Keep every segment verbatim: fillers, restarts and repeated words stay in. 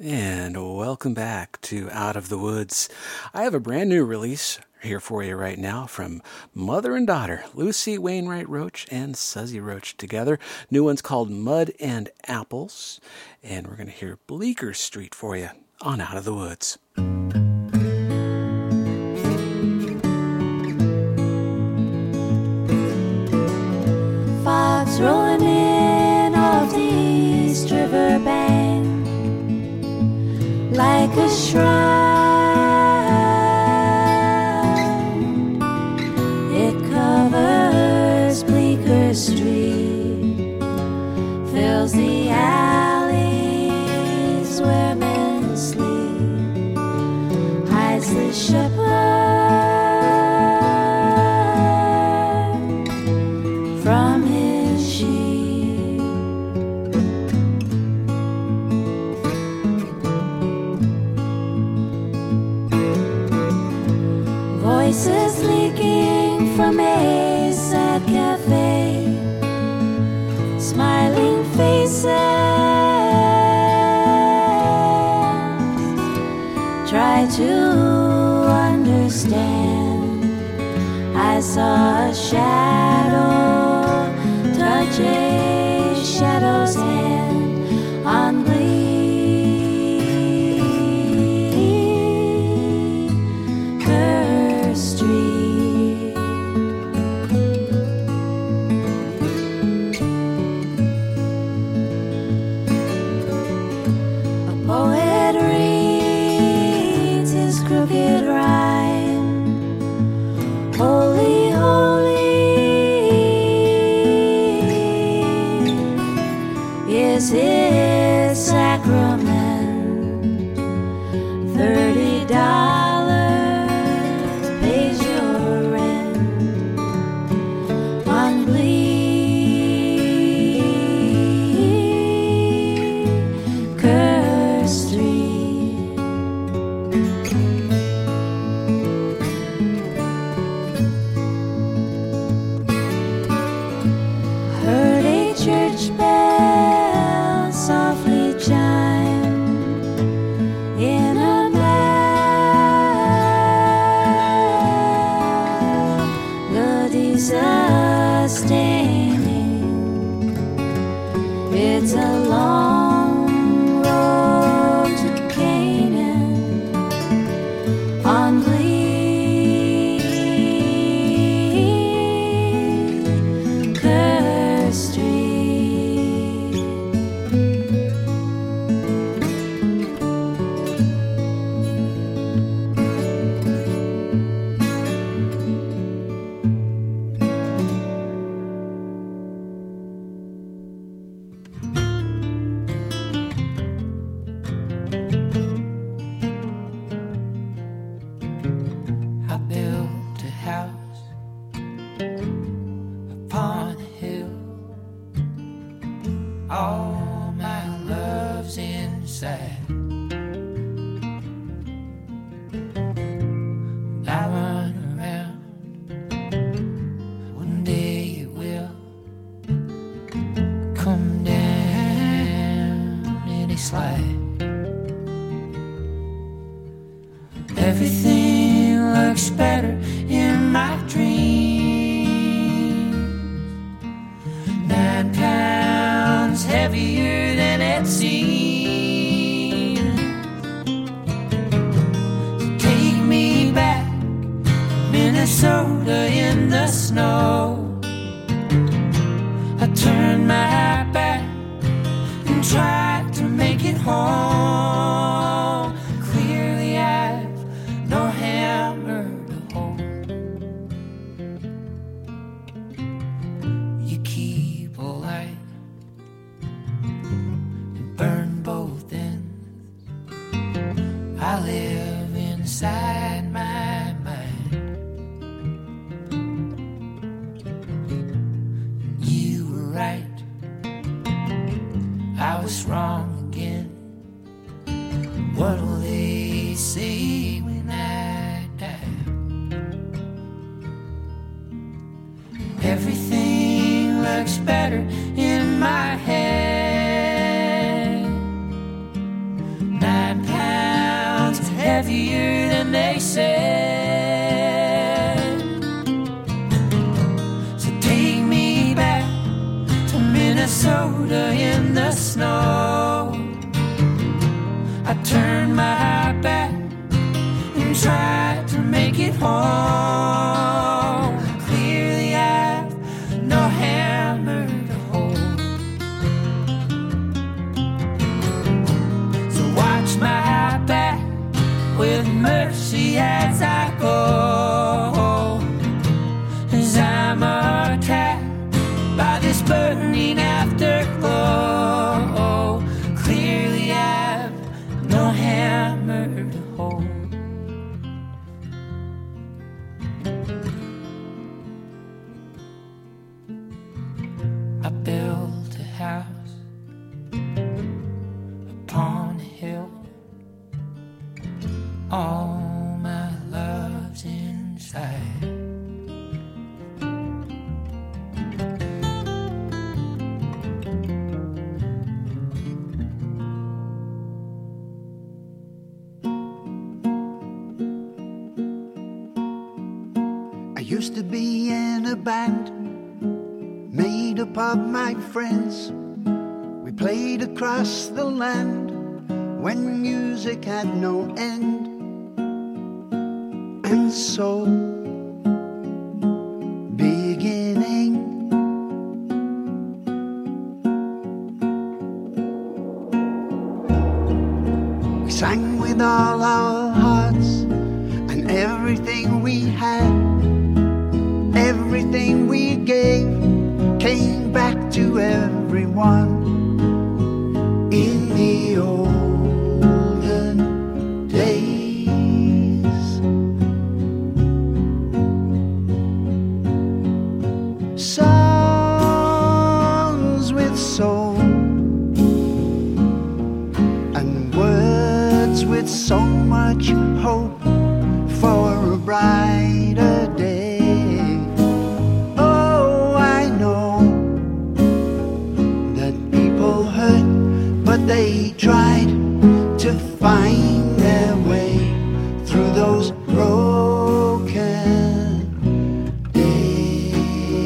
And welcome back to Out of the Woods. I have a brand new release here for you right now from mother and daughter, Lucy Wainwright Roach and Suzy Roach together. New one's called Mud and Apples, and we're going to hear Bleecker Street for you on Out of the Woods. Fox rolling in off the East River bank like a shrine. It covers Bleecker Street, fills the alleys where men sleep, hides the shepherd from his sheep. Voices leaking from a sad cafe, smiling faces try to understand. I saw a shadow touch a shadow's hand on Bleecker Street. A poet reads his crooked rhyme, holy, holy is his sacrament. Thirty dollars pays your rent on Bleecker Street. Heard a church bell softly chime in a melody sustaining. It's a long road to Canaan on Bleecker Street. I built a house upon a hill. All my love's inside. I run around. One day it will come down and it slide. Everything looks better in my dreams. Nine pounds heavier than it seems. So take me back, Minnesota in the snow. I turned my back and tried to make it home. Clearly I've no hammer to hold. You keep a light and burn both ends. I live inside my mind. You were right, I was wrong again. What'll they say when I die? Everything looks better in my head. Now heavier than they said. So take me back to Minnesota in the snow. I turned my back and tried to make it home. Clearly I've no hammer to hold. So watch my back with mercy as I go, as I'm attacked by this burning afterglow. Clearly I've no hammer to hold. I built a house upon a hill. All my love's inside. I used to be in a band made up of my friends. We played across the land when music had no end. And so, beginning, we sang with all our hearts and everything we had. Everything we gave came back to everyone in the olden days. Songs with soul and words with so much hope for a brighter day. They tried to find their way through those broken days.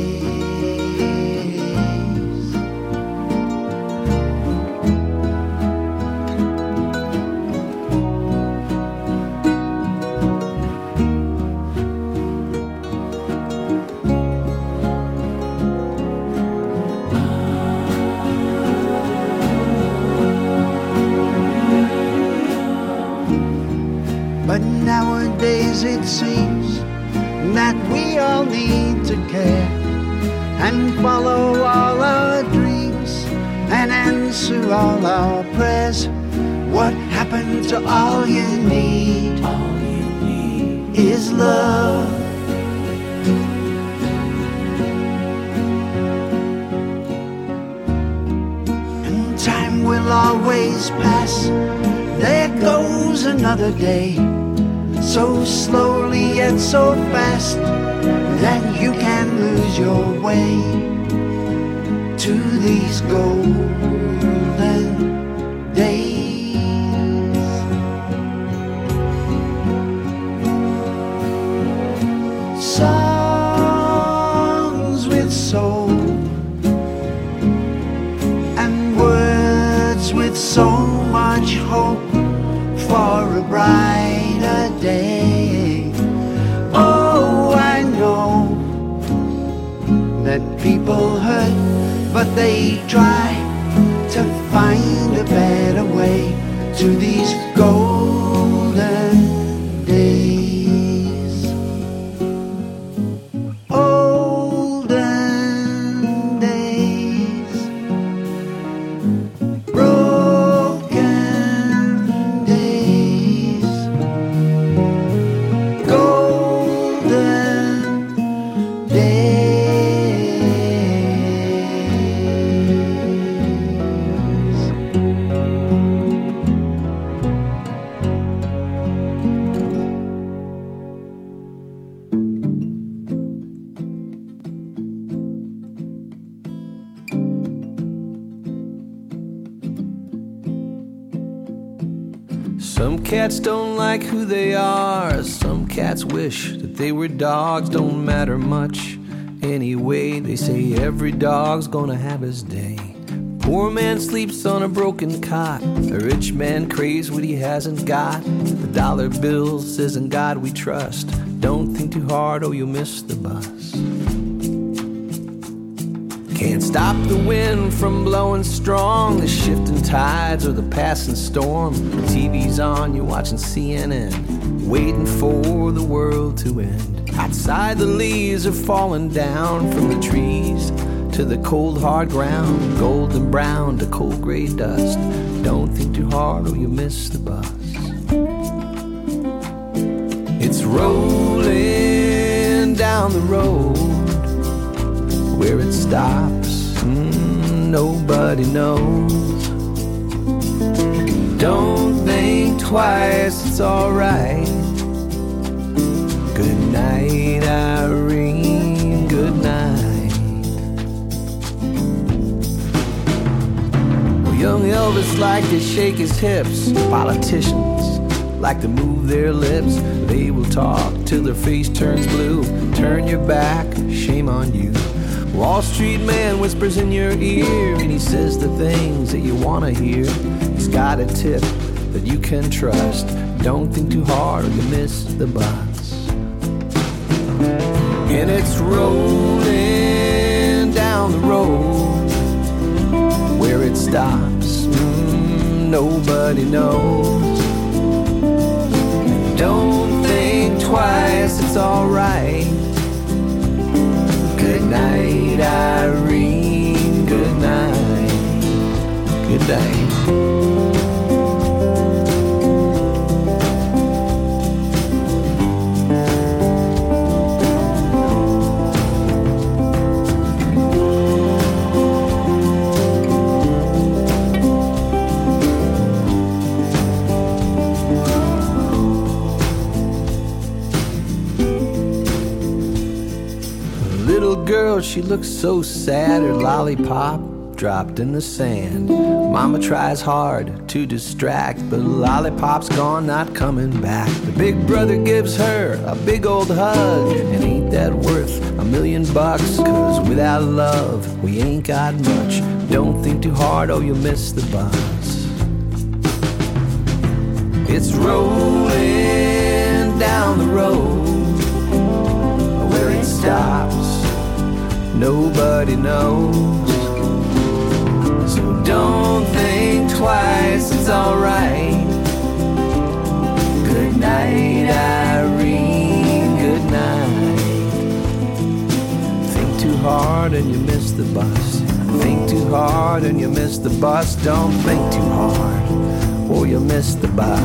But nowadays it seems that we all need to care and follow all our dreams and answer all our prayers. What happened to all you need? All you need Is love. And time will always pass. There goes another day, so slowly yet so fast that you can lose your way to these golden days. Songs with soul and words with so much hope for a brighter day. Oh, I know that people hurt, but they try to find a better way to these golden days. Olden days, broken days, golden days. Some cats don't like who they are. Some cats wish that they were dogs. Don't matter much anyway. They say every dog's gonna have his day. Poor man sleeps on a broken cot. A rich man craves what he hasn't got. The dollar bill says in God we trust. Don't think too hard or you'll miss the bus. Can't stop the wind from blowing strong. The shifting tides or the passing storm. The T V's on, you're watching C N N, waiting for the world to end. Outside the leaves are falling down from the trees to the cold hard ground. Golden brown to cold gray dust. Don't think too hard or you'll miss the bus. It's rolling down the road. Where it stops, mm, nobody knows. Don't think twice, it's alright. Good night, Irene, good night. Well, young Elvis liked to shake his hips. Politicians like to move their lips. They will talk till their face turns blue. Turn your back, shame on you. Wall Street man whispers in your ear, and he says the things that you want to hear. He's got a tip that you can trust. Don't think too hard or you miss the bus. And it's rolling down the road. Where it stops, mm, nobody knows. Don't think twice, it's alright. Good night, Irene, good night, good night. Girl, she looks so sad, her lollipop dropped in the sand. Mama tries hard to distract, but the lollipop's gone, not coming back. The big brother gives her a big old hug, and ain't that worth a million bucks? Cause without love, we ain't got much. Don't think too hard or you'll miss the bus. It's rolling down the road. Where it stops, nobody knows. So don't think twice, it's alright. Good night, Irene, good night. Think too hard and you miss the bus. Think too hard and you miss the bus. Don't think too hard or you'll miss the bus.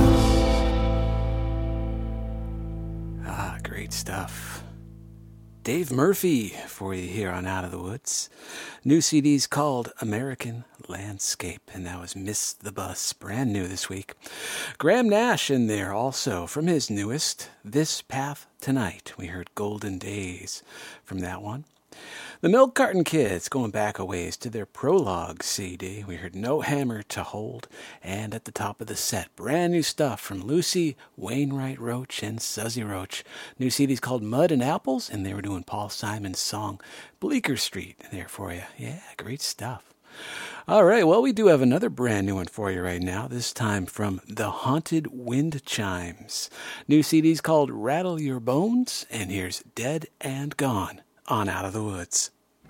Ah, great stuff. Dave Murphy for you here on Out of the Woods. New C D's called American Landscape, and that was Miss the Bus, brand new this week. Graham Nash in there also from his newest, This Path Tonight. We heard Golden Days from that one. The Milk Carton Kids, going back a ways to their prologue C D. We heard No Hammer to Hold, and at the top of the set, brand new stuff from Lucy Wainwright Roach and Suzy Roach. New C D's called Mud and Apples, and they were doing Paul Simon's song Bleecker Street there for you. Yeah, great stuff. All right, well, we do have another brand new one for you right now, this time from The Haunted Wind Chimes. New C D's called Rattle Your Bones, and here's Dead and Gone on Out of the Woods.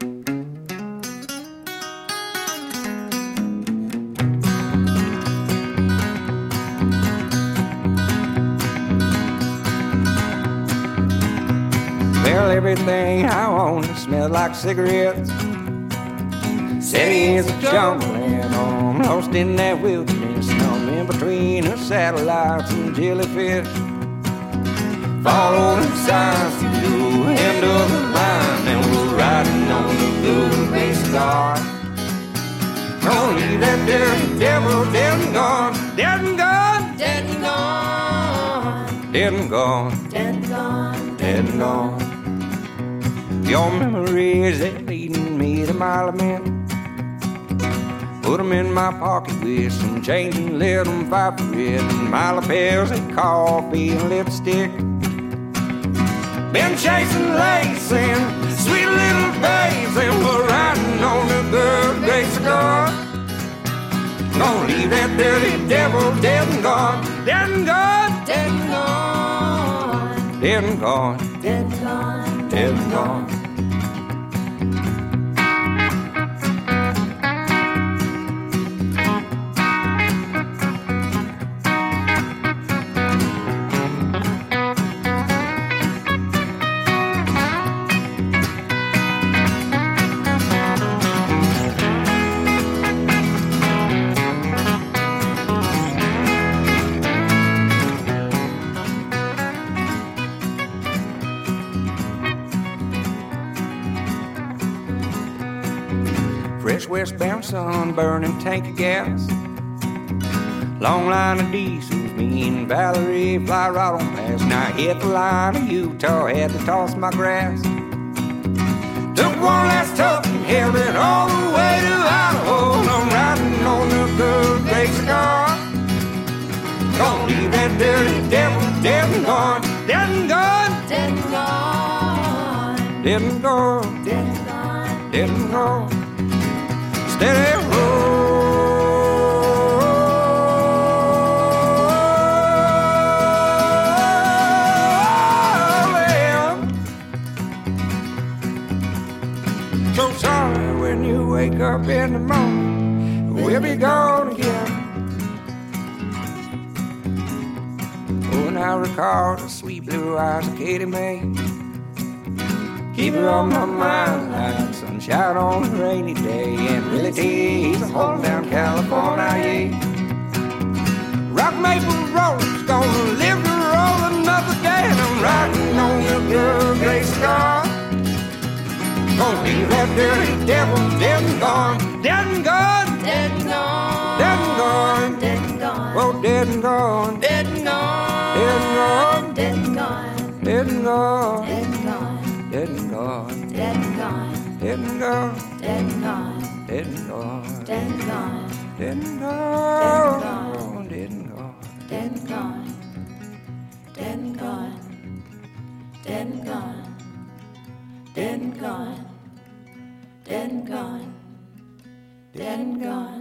Well, everything I own smells like cigarettes. Cities are jumbling on, lost in that wilderness. I'm in between the satellites and jellyfish. Follow the signs to the end of the line, and we're riding on the blue race car. Gonna leave that dirty devil dead and gone, dead and gone, Dead and gone, dead and gone, dead and gone, dead and gone. Your memories, they're leading me to my lament. Put 'em in my pocket with some change and let 'em fight for it. And my lapels and coffee and lipstick. Been chasing lace and sweet little babes, and we're riding on the good grace of God. Gonna leave that dirty devil dead and gone, dead and gone, Dead and gone. dead and gone, Dead and gone. dead and gone. Fresh westbound sun, burning tank of gas. Long line of diesels, me and Valerie fly right on past. Now I hit the line of Utah, had to toss my grass. Took one last tuck and held it all the way to Idaho. And I'm riding on the good grace of God. Gonna leave that dirty devil dead and gone, dead and gone, Dead and gone. dead and gone, Dead and gone. dead and gone. Steady rollin'. So sorry when you wake up in the morning, we'll be gone again. Oh, and I recall the sweet blue eyes of Katie Mae. Keep her on my mind like sunshine on a rainy day. And Willie T, he's a holding down California, yeah. Rock maple rollers gonna live to roll another day. And I'm riding on the good grace of God. Gonna leave that dirty devil dead and gone, dead and gone, Dead and gone. dead and gone, Dead and gone. oh, dead and gone, Dead and gone. dead and gone, Dead and gone. dead and gone, Dead and gone. dead and gone, Dead and gone. dead and gone, Dead and gone. dead and gone. Dead and gone. Dead and gone, dead and gone. Dead and gone. Dead and gone. Dead and gone. Dead and gone. Dead and gone. Dead and gone.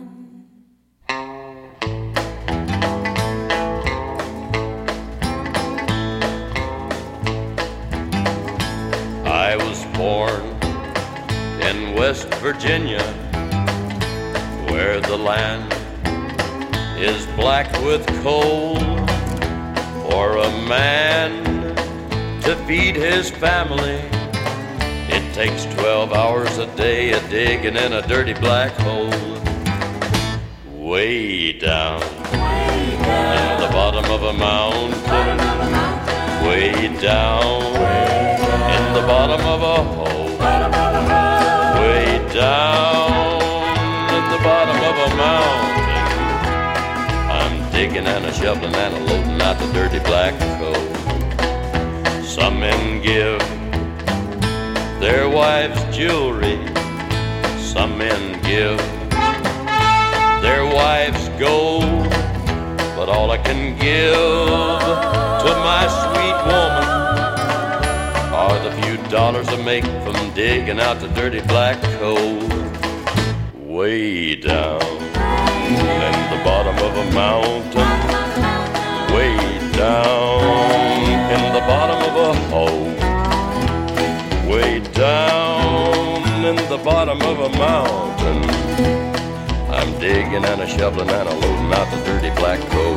I was born in West Virginia, where the land is black with coal. For a man to feed his family, it takes twelve hours a day a digging in a dirty black hole. Way down in the bottom of a mountain, way down in the bottom of a hole, way down at the bottom of a mountain. I'm digging and a shoveling and a loading out the dirty black coal. Some men give their wives jewelry, some men give their wives gold, but all I can give to my sweet woman are the few dollars I make from digging out the dirty black coal. Way down in the bottom of a mountain, way down in the bottom of a hole, way down in the bottom of a mountain, I'm digging and a shoveling and a loading out the dirty black coal.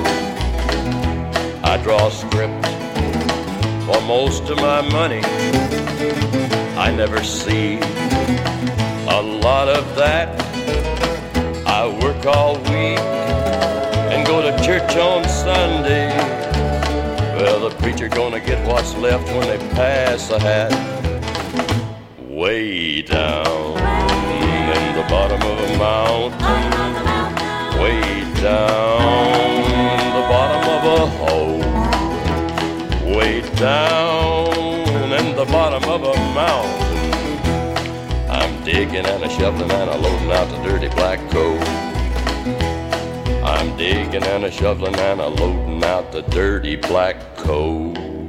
I draw script for most of my money. I never see a lot of that. I work all week and go to church on Sunday. Well, the preacher gonna get what's left when they pass the hat. Way down in the bottom of a mountain, way down in the bottom of a hole, way down in the bottom of a mountain, I'm digging and a shoveling and a loading out the dirty black coal. I'm digging and a shoveling and a loading out the dirty black coal.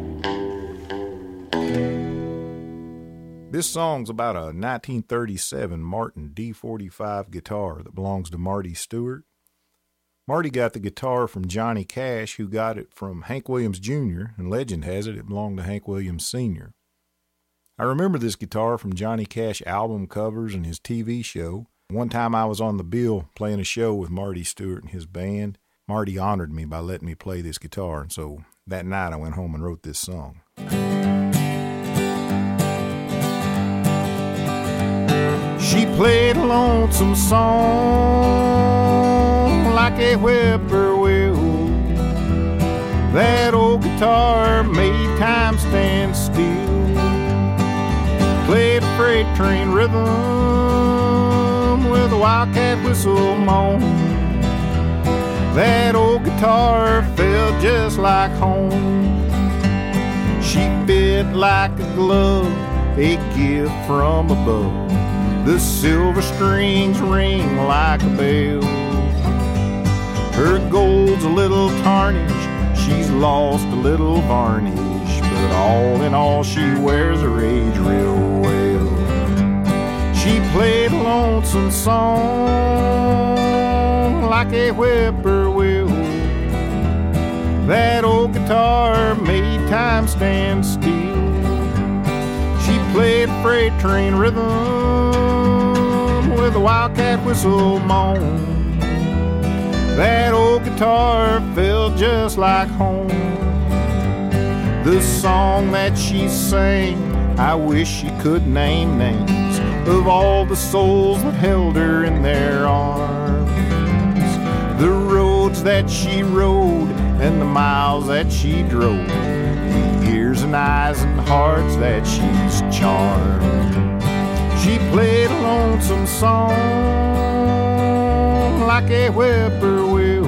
This song's about a nineteen thirty-seven Martin D forty-five guitar that belongs to Marty Stewart. Marty got the guitar from Johnny Cash, who got it from Hank Williams Junior, and legend has it it belonged to Hank Williams Senior I remember this guitar from Johnny Cash album covers and his T V show. One time I was on the bill playing a show with Marty Stewart and his band. Marty honored me by letting me play this guitar, and so that night I went home and wrote this song. She played a lonesome song like a whippoorwill. That old guitar made time stand still. Played a freight train rhythm with a wildcat whistle moan. That old guitar felt just like home. She fit like a glove, a gift from above. The silver strings ring like a bell. Her gold's a little tarnished, she's lost a little varnish, but all in all she wears her age real well. She played a lonesome song like a whippoorwill. That old guitar made time stand still. She played a freight train rhythm with a wildcat whistle moan. That old guitar felt just like home. The song that she sang, I wish she could name names of all the souls that held her in their arms. The roads that she rode and the miles that she drove, the ears and eyes and hearts that she's charmed. She played a lonesome song like a whippoorwill.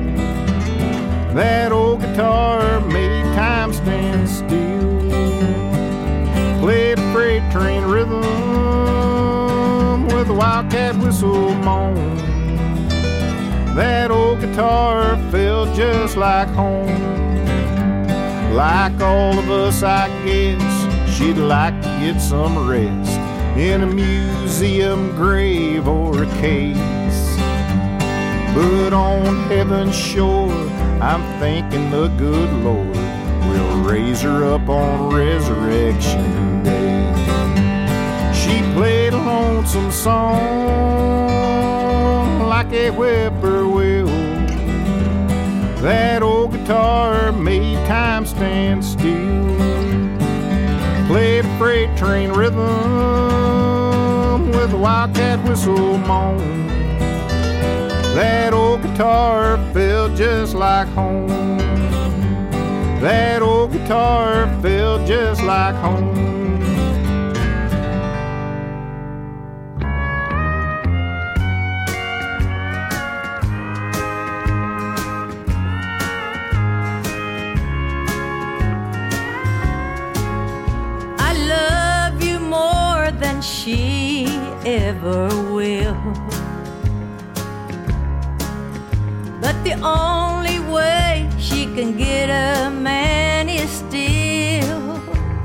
That old guitar made time stand still. Played a freight train rhythm with a wildcat whistle moan. That old guitar felt just like home. Like all of us, I guess, she'd like to get some rest in a museum grave or a case. But on heaven's shore, I'm thinking the good Lord will raise her up on Resurrection Day. She played a lonesome song like a whippoorwill. That old guitar made time stand still. Played a freight train rhythm with a wildcat whistle moan. That old guitar felt just like home. That old guitar felt just like home. She ever will. But the only way she can get a man is still.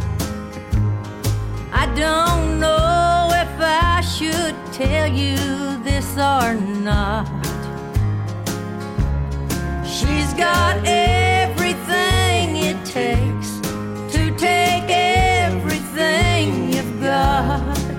I don't know if I should tell you this or not. She's got everything it takes to take everything you've got.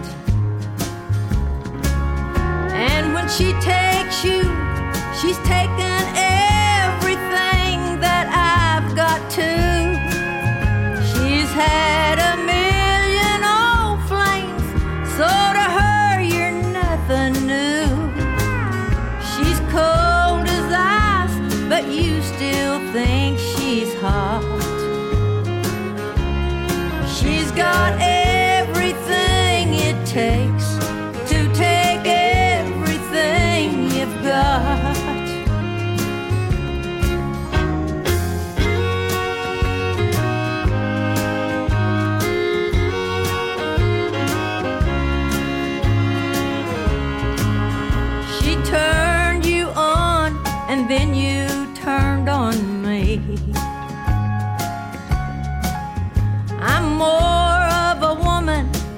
And when she takes you, she's taken everything that I've got too. She's had a million old flames, so to her you're nothing new. She's cold as ice, but you still think she's hot. She's got everything it takes to take everything you've got. She turned you on and then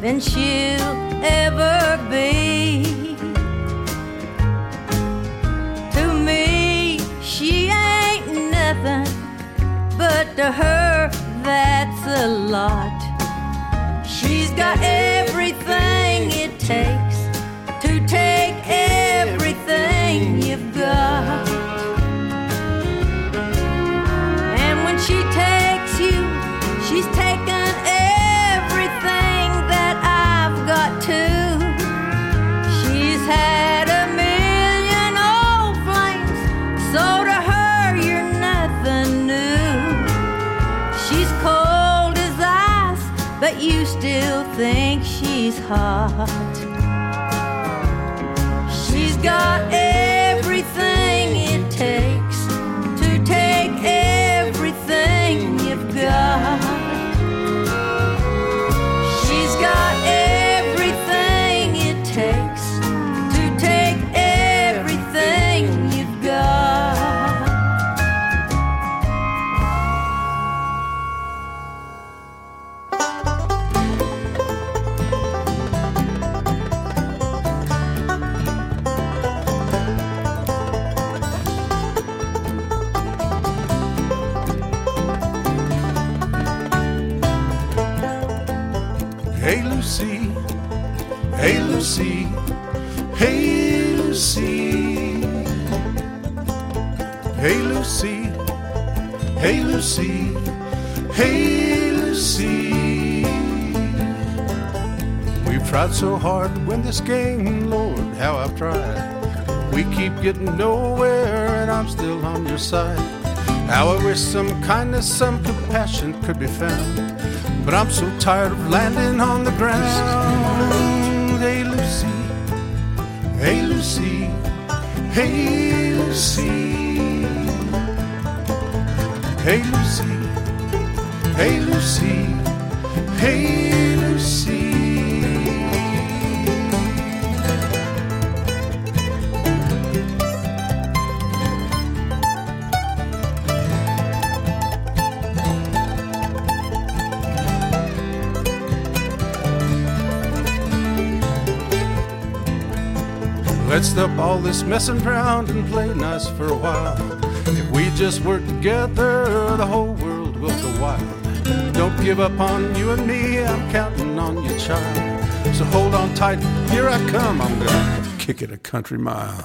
than she'll ever be. To me, she ain't nothing, but to her, that's a lot. She's got everything it takes to take everything you've got. And when she takes you, she's taken everything that I've got too. She's had a million old flames, so to her you're nothing new. She's cold as ice, but you still think she's hot. She's got everything it takes to take everything you've got. She's got everything it takes to take everything you've got. Hey Lucy, hey Lucy, hey Lucy, hey Lucy, hey Lucy, hey Lucy. We've tried so hard to win this game, Lord, how I've tried. We keep getting nowhere and I'm still on your side. How I wish some kindness, some compassion could be found, but I'm so tired of landing on the ground. Hey Lucy, hey Lucy, hey Lucy, hey Lucy, hey Lucy, hey Lucy. Let's stop all this messing around and play nice for a while. If we just work together, the whole world will go wild. Don't give up on you and me, I'm counting on you, child. So hold on tight, here I come, I'm gonna kick it a country mile.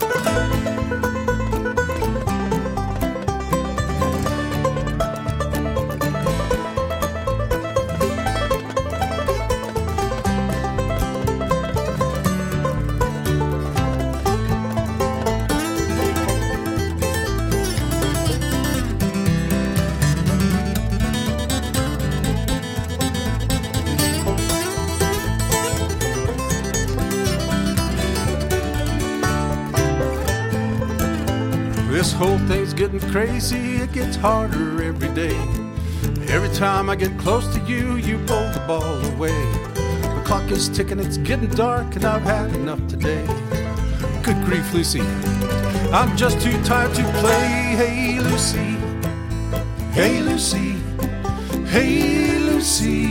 This whole thing's getting crazy, it gets harder every day. Every time I get close to you, you pull the ball away. The clock is ticking, it's getting dark, and I've had enough today. Good grief, Lucy, I'm just too tired to play. Hey, Lucy, hey, Lucy, hey, Lucy,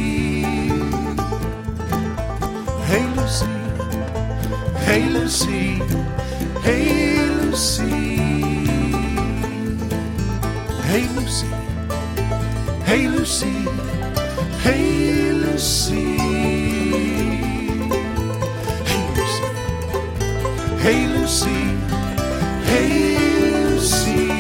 hey, Lucy, hey, Lucy, hey, Lucy. Hey Lucy, hey Lucy, hey Lucy, hey Lucy, hey Lucy, hey Lucy.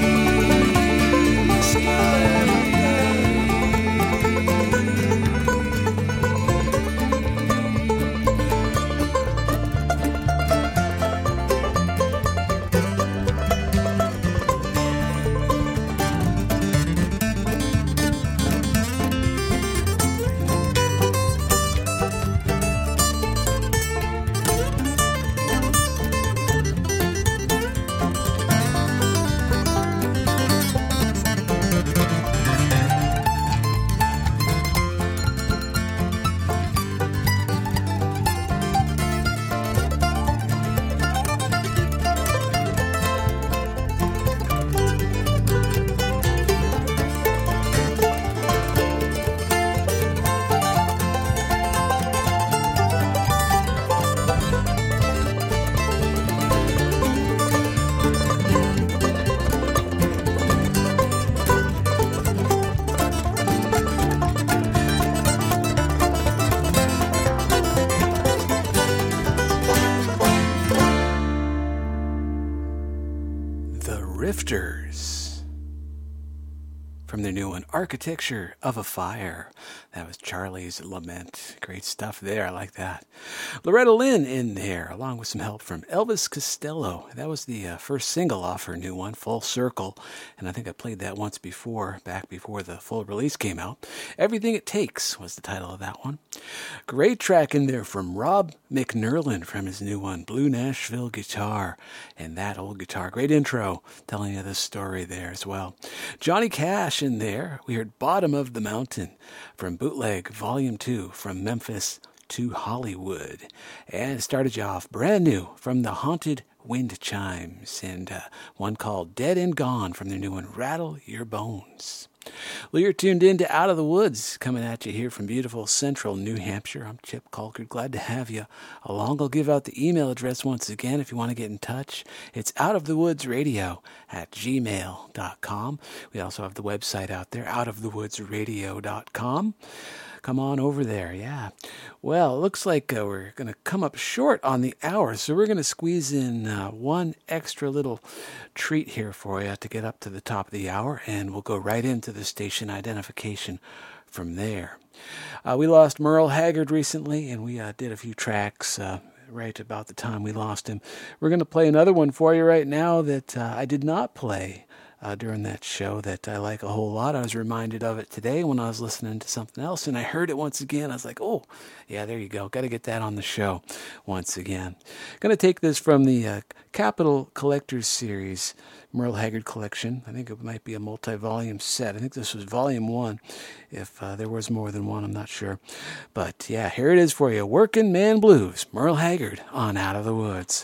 Roosters from their new one, Architecture of a Fire. That was Charlie's Lament. Great stuff there. I like that. Loretta Lynn in there, along with some help from Elvis Costello. That was the uh, first single off her new one, Full Circle. And I think I played that once before, back before the full release came out. Everything It Takes was the title of that one. Great track in there from Rob McNerlin from his new one, Blue Nashville Guitar. And that old guitar. Great intro, telling you the story there as well. Johnny Cash in there. We heard Bottom of the Mountain from Bootleg Volume two from Memphis to Hollywood. And started you off brand new from the Haunted Wind Chimes, and uh, one called Dead and Gone from their new one, Rattle Your Bones. Well, you're tuned in to Out of the Woods, coming at you here from beautiful central New Hampshire. I'm Chip Colcord. Glad to have you along. I'll give out the email address once again if you want to get in touch. It's outofthewoodsradio at gmail dot com. We also have the website out there, outofthewoodsradio dot com. Come on over there, yeah. Well, it looks like uh, we're going to come up short on the hour, so we're going to squeeze in uh, one extra little treat here for you to get up to the top of the hour, and we'll go right into the station identification from there. Uh, we lost Merle Haggard recently, and we uh, did a few tracks uh, right about the time we lost him. We're going to play another one for you right now that uh, I did not play Uh, during that show that I like a whole lot. I was reminded of it today when I was listening to something else, and I heard it once again. I was like, oh, yeah, there you go. Got to get that on the show once again. Going to take this from the uh, Capitol Collectors Series, Merle Haggard Collection. I think it might be a multi-volume set. I think this was volume one. If uh, there was more than one, I'm not sure. But, yeah, here it is for you. Working Man Blues, Merle Haggard on Out of the Woods.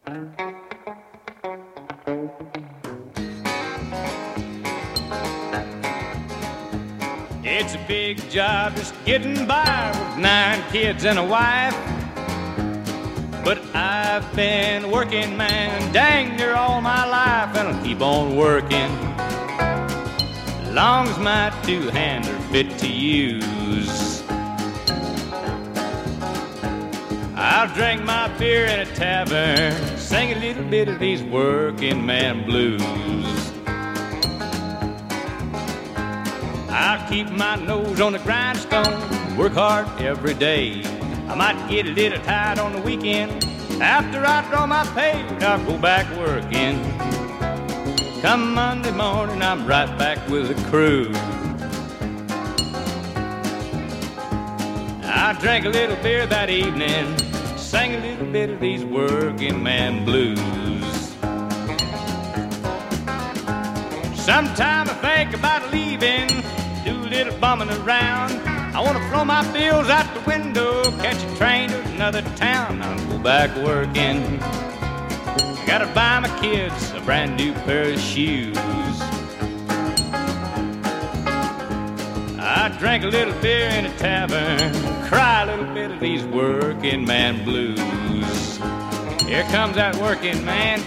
It's a big job just getting by with nine kids and a wife. But I've been working, man, dang near all my life, and I'll keep on working long as my two hands are fit to use. I'll drink my beer in a tavern, sing a little bit of these working man blues. I'll keep my nose on the grindstone, work hard every day. I might get a little tired on the weekend. After I draw my pay, I'll go back working. Come Monday morning, I'm right back with the crew. I drank a little beer that evening, sang a little bit of these working man blues. Sometime I think about leaving, do a little bumming around. I want to throw my bills out the window, catch a train to another town. I'll go back working. I gotta buy my kids a brand new pair of shoes. I drank a little beer in a tavern, cry a little bit of these working man blues. Here comes that working man.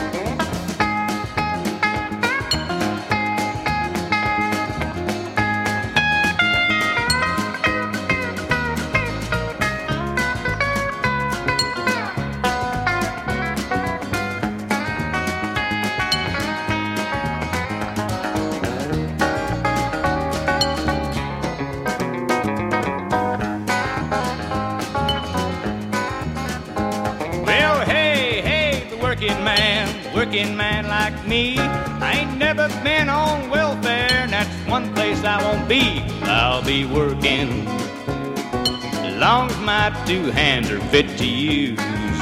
Working man like me, I ain't never been on welfare, and that's one place I won't be. I'll be working as long as my two hands are fit to use.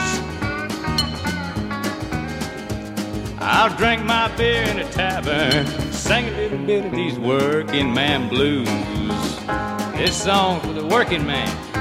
I'll drink my beer in a tavern, sing a little bit of these working man blues. This song's for the working man.